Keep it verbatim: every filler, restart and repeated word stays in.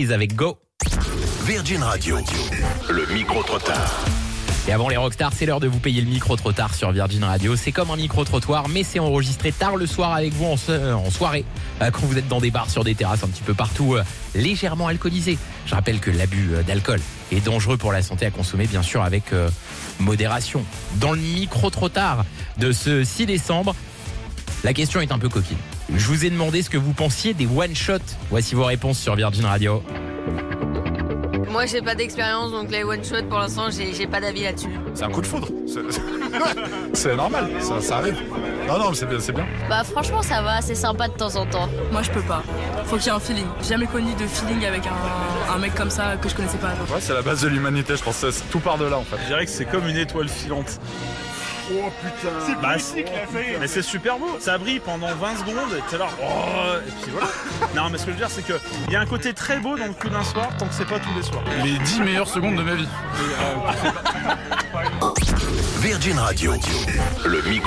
avec Go. Virgin Radio, le micro-trottoir. Et avant les rockstars, c'est l'heure de vous payer le micro-trottoir sur Virgin Radio. C'est comme un micro-trottoir, mais c'est enregistré tard le soir avec vous en, so- en soirée, euh, quand vous êtes dans des bars, sur des terrasses un petit peu partout, euh, légèrement alcoolisés. Je rappelle que l'abus euh, d'alcool est dangereux pour la santé, à consommer bien sûr avec euh, modération. Dans le micro-trottoir de ce six décembre, la question est un peu coquine. Je vous ai demandé ce que vous pensiez des one-shots. Voici vos réponses sur Virgin Radio. Moi j'ai pas d'expérience donc les one shot pour l'instant j'ai, j'ai pas d'avis là-dessus. C'est un coup de foudre. C'est, c'est normal, ça, ça arrive. Non, non, mais c'est bien, c'est bien. Bah franchement ça va, c'est sympa de temps en temps. Moi je peux pas. Faut qu'il y ait un feeling. J'ai jamais connu de feeling avec un, un mec comme ça que je connaissais pas. Genre. Ouais, c'est la base de l'humanité, je pense. C'est, tout part de là en fait. Je dirais que c'est comme une étoile filante. Oh putain. C'est bah, politique là, ça y est. Mais c'est super beau. Ça brille pendant vingt secondes et t'es là. Oh, et puis voilà. Non, mais ce que je veux dire, c'est qu'il y a un côté très beau dans le coup d'un soir, tant que c'est pas tous les soirs. Les dix meilleures secondes de ma vie. Virgin Radio, le micro